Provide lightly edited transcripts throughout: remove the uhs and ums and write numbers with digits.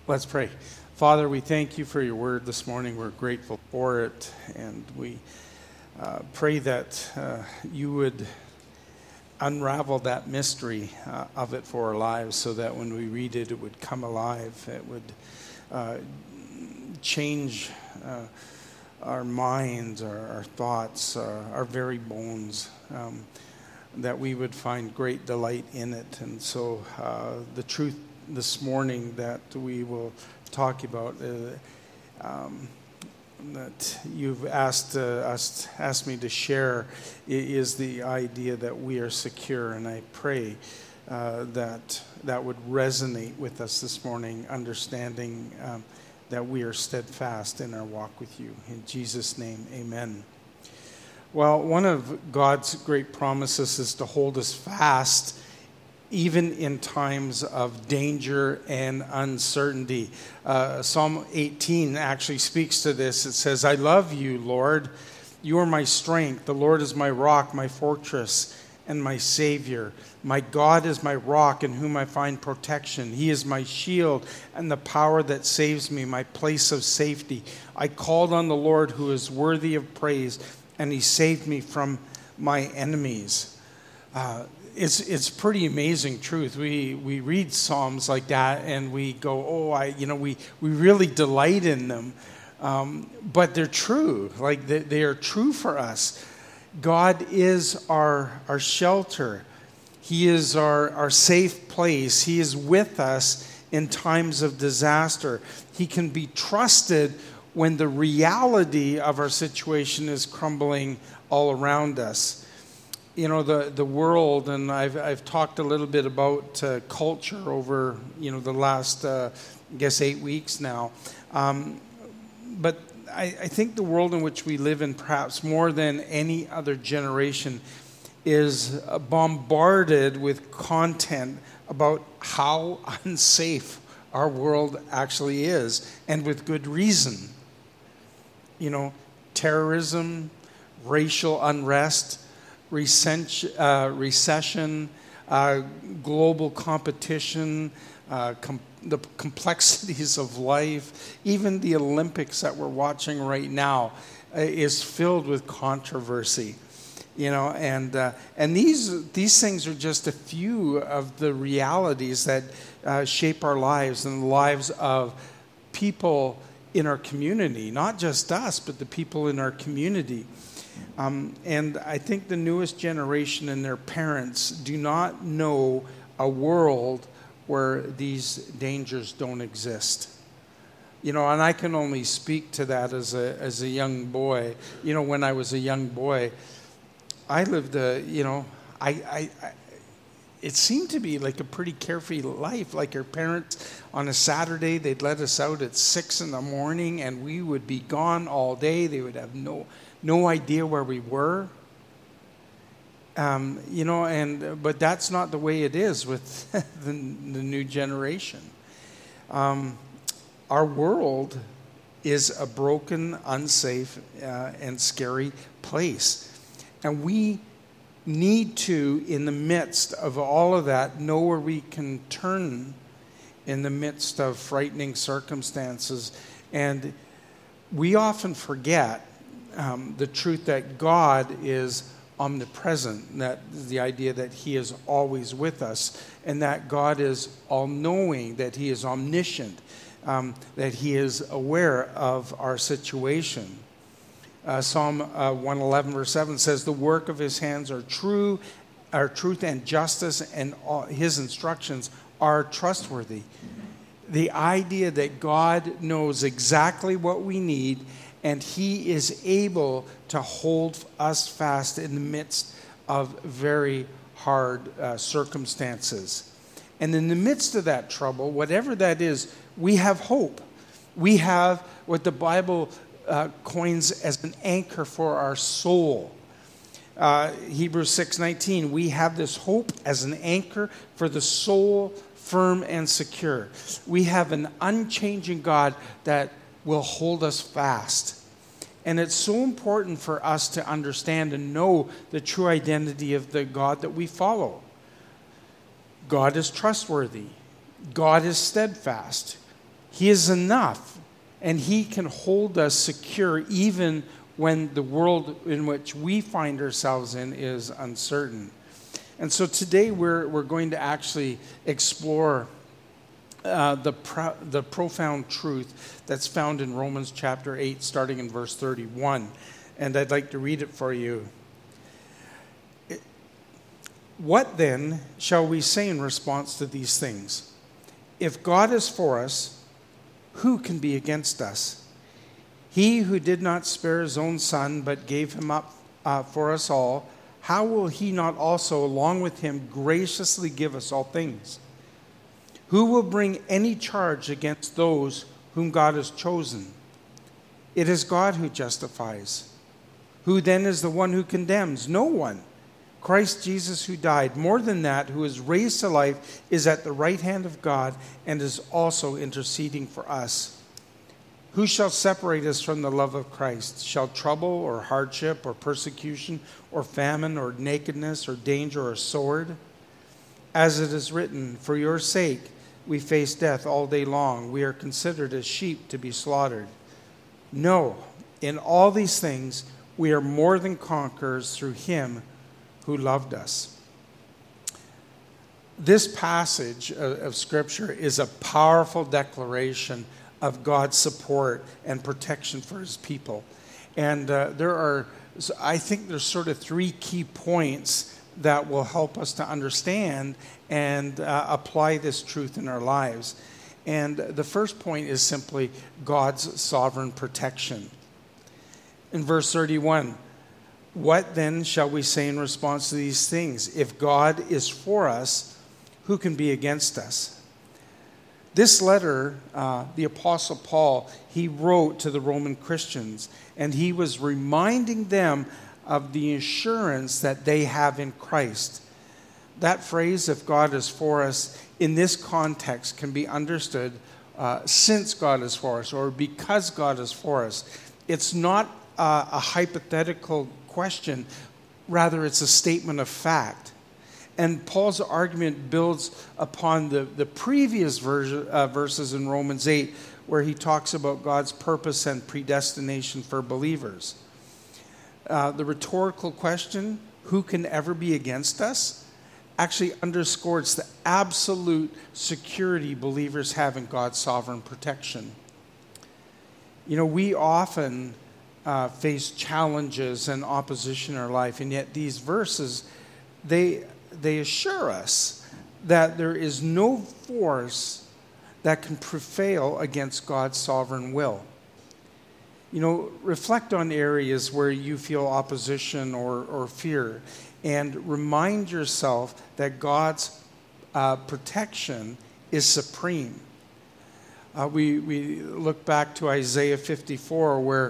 Let's pray. Father, we thank you for your word this morning. We're grateful for it, and we pray that you would unravel that mystery of it for our lives so that when we read it, it would come alive. It would change our minds, our thoughts, our very bones, that we would find great delight in it. And so the truth this morning that we will talk about that you've asked me to share is the idea that we are secure, and I pray that would resonate with us this morning, understanding that we are steadfast in our walk with you. In Jesus' name, amen. Well, one of God's great promises is to hold us fast even in times of danger and uncertainty. Psalm 18 actually speaks to this. It says, I love you, Lord. You are my strength. The Lord is my rock, my fortress, and my Savior. My God is my rock in whom I find protection. He is my shield and the power that saves me, my place of safety. I called on the Lord who is worthy of praise, and he saved me from my enemies. It's pretty amazing truth. We read Psalms like that and we go, we really delight in them. But they're true. Like they are true for us. God is our shelter. He is our safe place. He is with us in times of disaster. He can be trusted when the reality of our situation is crumbling all around us. You know, the world, and I've talked a little bit about culture over, the last, 8 weeks now. But I think the world in which we live in, perhaps more than any other generation, is bombarded with content about how unsafe our world actually is, and with good reason. Terrorism, racial unrest, recession, global competition, the complexities of life, even the Olympics that we're watching right now is filled with controversy. And these things are just a few of the realities that shape our lives and the lives of people in our community, not just us, but the people in our community. And I think the newest generation and their parents do not know a world where these dangers don't exist. And I can only speak to that as a young boy. When I was a young boy, I lived it seemed to be like a pretty carefree life. Like our parents, on a Saturday, they'd let us out at 6 a.m, and we would be gone all day. They would have no idea where we were. But that's not the way it is with the new generation. Our world is a broken, unsafe, and scary place. And we need to, in the midst of all of that, know where we can turn in the midst of frightening circumstances. And we often forget the truth that God is omnipresent, that is the idea that he is always with us, and that God is all-knowing, that he is omniscient, that he is aware of our situation. Psalm 111 verse 7 says, the work of his hands are truth and justice, and all his instructions are trustworthy. The idea that God knows exactly what we need, and he is able to hold us fast in the midst of very hard circumstances. And in the midst of that trouble, whatever that is, we have hope. We have what the Bible coins as an anchor for our soul. Hebrews 6:19, we have this hope as an anchor for the soul, firm and secure. We have an unchanging God that will hold us fast. And it's so important for us to understand and know the true identity of the God that we follow. God is trustworthy. God is steadfast. He is enough, and He can hold us secure even when the world in which we find ourselves in is uncertain. And so today we're going to actually explore the profound truth that's found in Romans chapter 8, starting in verse 31. And I'd like to read it for you. What then shall we say in response to these things? If God is for us, who can be against us? He who did not spare his own son, but gave him up for us all, how will he not also, along with him, graciously give us all things? Who will bring any charge against those whom God has chosen? It is God who justifies. Who then is the one who condemns? No one. Christ Jesus, who died, more than that, who is raised to life, is at the right hand of God and is also interceding for us. Who shall separate us from the love of Christ? Shall trouble or hardship or persecution or famine or nakedness or danger or sword? As it is written, for your sake we face death all day long. We are considered as sheep to be slaughtered. No, in all these things we are more than conquerors through Him who loved us. This passage of Scripture is a powerful declaration of God's support and protection for His people. And I think there's sort of three key points that will help us to understand and apply this truth in our lives. And the first point is simply God's sovereign protection. In verse 31, what then shall we say in response to these things? If God is for us, who can be against us? This letter, the Apostle Paul, he wrote to the Roman Christians, and he was reminding them of the assurance that they have in Christ. That phrase, if God is for us, in this context can be understood since God is for us or because God is for us. It's not a hypothetical question, rather it's a statement of fact. And Paul's argument builds upon the previous verses in Romans 8, where he talks about God's purpose and predestination for believers. The rhetorical question, who can ever be against us, actually underscores the absolute security believers have in God's sovereign protection. You know, we often face challenges and opposition in our life, and yet these verses, they assure us that there is no force that can prevail against God's sovereign will. You know, reflect on areas where you feel opposition or fear, and remind yourself that God's protection is supreme. We look back to Isaiah 54, where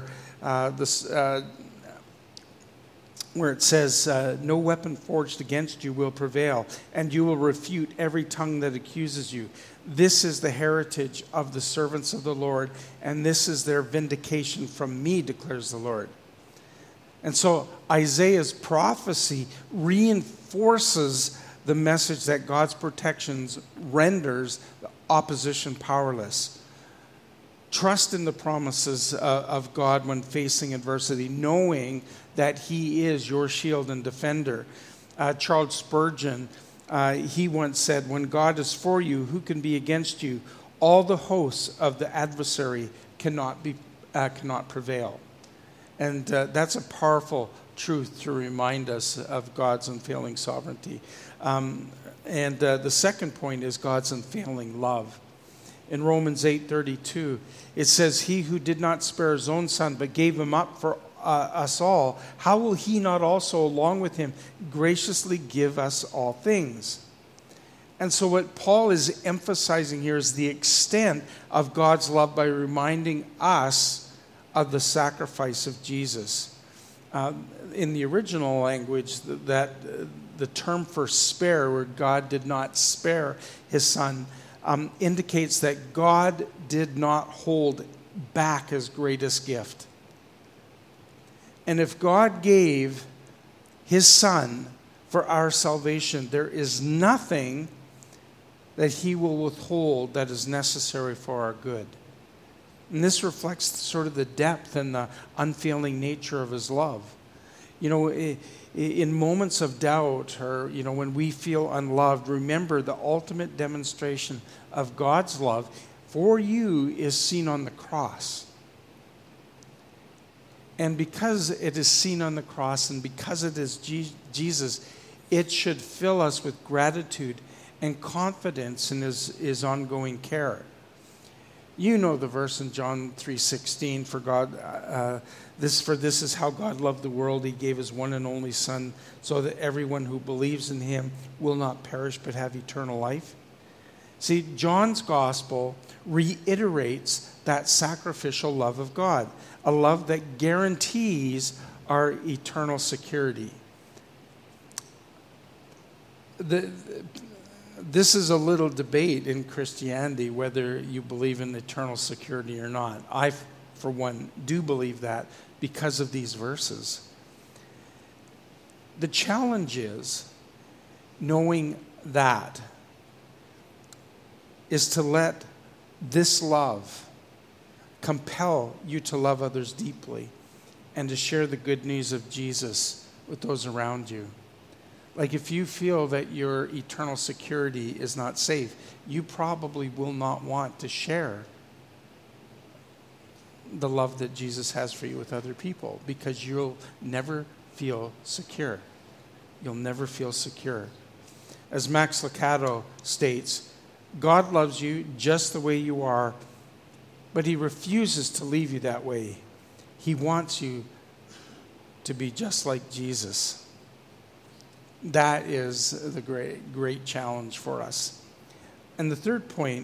it says, no weapon forged against you will prevail, and you will refute every tongue that accuses you. This is the heritage of the servants of the Lord, and this is their vindication from me, declares the Lord. And so Isaiah's prophecy reinforces the message that God's protections renders the opposition powerless. Trust in the promises of God when facing adversity, knowing that He is your shield and defender. Charles Spurgeon, he once said, when God is for you, who can be against you? All the hosts of the adversary cannot prevail. And that's a powerful truth to remind us of God's unfailing sovereignty. And the second point is God's unfailing love. In Romans 8:32, it says, he who did not spare his own son, but gave him up for us all, how will He not also, along with Him, graciously give us all things? And so what Paul is emphasizing here is the extent of God's love by reminding us of the sacrifice of Jesus. In the original language, that the term for spare, where God did not spare His Son, indicates that God did not hold back His greatest gift. And if God gave His Son for our salvation, there is nothing that he will withhold that is necessary for our good. And this reflects sort of the depth and the unfailing nature of his love. You know, in moments of doubt or, you know, when we feel unloved, remember the ultimate demonstration of God's love for you is seen on the cross. And because it is seen on the cross and because it is Jesus, it should fill us with gratitude and confidence in his ongoing care. You know the verse in John 3:16, this is how God loved the world. He gave his one and only Son so that everyone who believes in him will not perish but have eternal life. See, John's gospel reiterates that sacrificial love of God, a love that guarantees our eternal security. This is a little debate in Christianity whether you believe in eternal security or not. I, for one, do believe that because of these verses. The challenge is knowing that is to let this love compel you to love others deeply and to share the good news of Jesus with those around you. Like if you feel that your eternal security is not safe, you probably will not want to share the love that Jesus has for you with other people because you'll never feel secure. You'll never feel secure. As Max Lucado states, God loves you just the way you are, but he refuses to leave you that way. He wants you to be just like Jesus. That is the great challenge for us. And the third point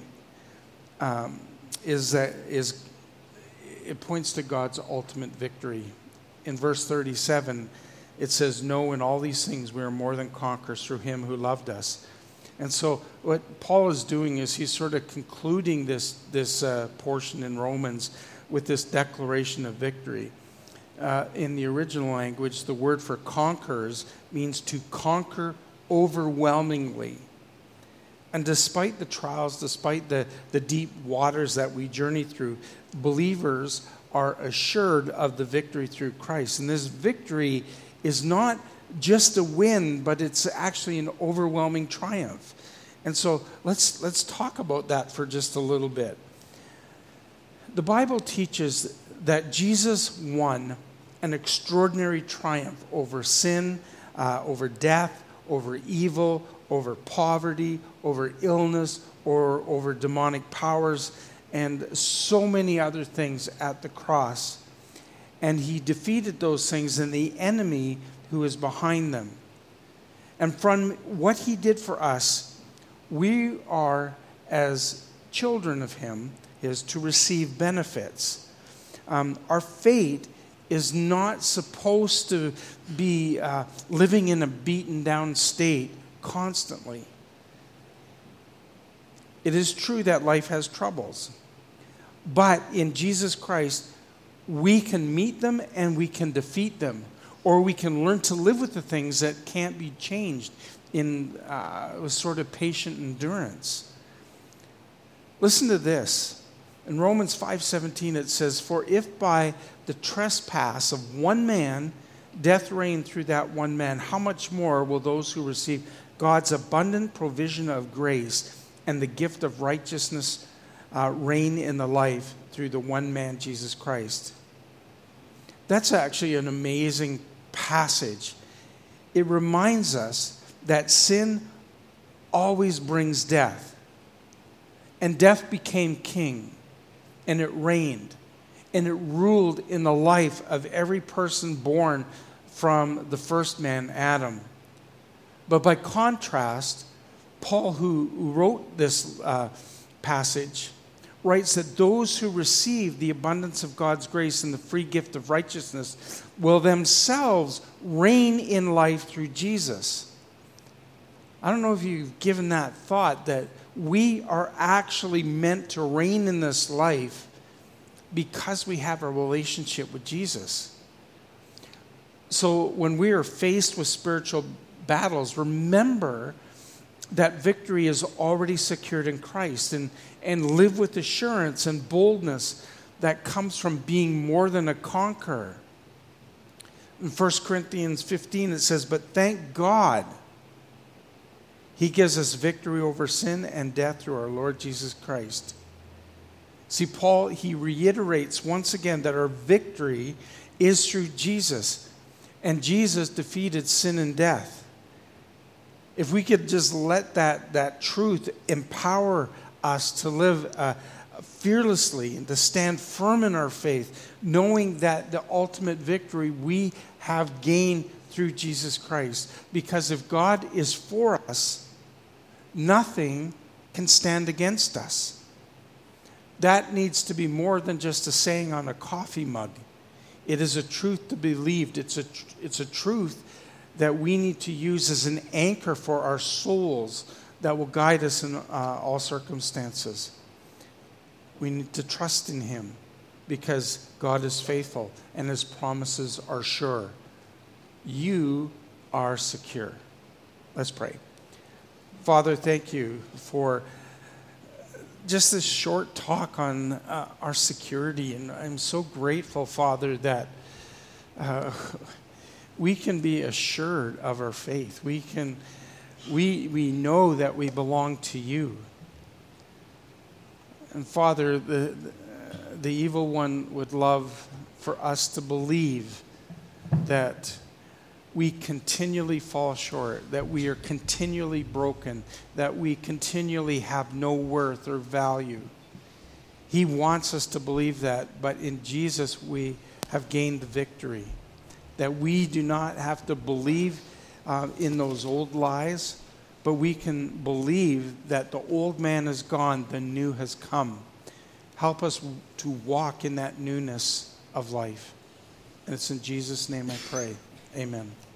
is it points to God's ultimate victory. In verse 37, it says, "No, in all these things we are more than conquerors through him who loved us." And so what Paul is doing is he's sort of concluding this portion in Romans with this declaration of victory. In the original language, the word for conquerors means to conquer overwhelmingly. And despite the trials, despite the deep waters that we journey through, believers are assured of the victory through Christ. And this victory is not just a win, but it's actually an overwhelming triumph. And so let's talk about that for just a little bit. The Bible teaches that Jesus won an extraordinary triumph over sin, over death, over evil, over poverty, over illness, or over demonic powers, and so many other things at the cross. And he defeated those things and the enemy who is behind them. And from what he did for us, we are, as children of him, is to receive benefits. Our fate is not supposed to be living in a beaten down state constantly. It is true that life has troubles, but in Jesus Christ, we can meet them and we can defeat them, or we can learn to live with the things that can't be changed in a sort of patient endurance. Listen to this. In Romans 5:17 it says, "For if by the trespass of one man death reigned through that one man, how much more will those who receive God's abundant provision of grace and the gift of righteousness reign in the life through the one man, Jesus Christ?" That's actually an amazing passage. It reminds us that sin always brings death. And death became king. And it reigned. And it ruled in the life of every person born from the first man, Adam. But by contrast, Paul, who wrote this passage, writes that those who receive the abundance of God's grace and the free gift of righteousness will themselves reign in life through Jesus. I don't know if you've given that thought, that we are actually meant to reign in this life because we have a relationship with Jesus. So when we are faced with spiritual battles, remember that victory is already secured in Christ, and live with assurance and boldness that comes from being more than a conqueror. In 1 Corinthians 15 it says, "But thank God, He gives us victory over sin and death through our Lord Jesus Christ." See, Paul, he reiterates once again that our victory is through Jesus. And Jesus defeated sin and death. If we could just let that truth empower us to live fearlessly and to stand firm in our faith, knowing that the ultimate victory we have gained through Jesus Christ. Because if God is for us, nothing can stand against us. That needs to be more than just a saying on a coffee mug. It is a truth to be believed. It's a truth that we need to use as an anchor for our souls that will guide us in all circumstances. We need to trust in Him because God is faithful and His promises are sure. You are secure. Let's pray. Father, thank you for just this short talk on our security. And I'm so grateful, Father, that we can be assured of our faith. We know that we belong to you. And Father, the evil one would love for us to believe that we continually fall short, that we are continually broken, that we continually have no worth or value. He wants us to believe that, but in Jesus we have gained the victory. That we do not have to believe in those old lies, but we can believe that the old man is gone, the new has come. Help us to walk in that newness of life. And it's in Jesus' name I pray. Amen.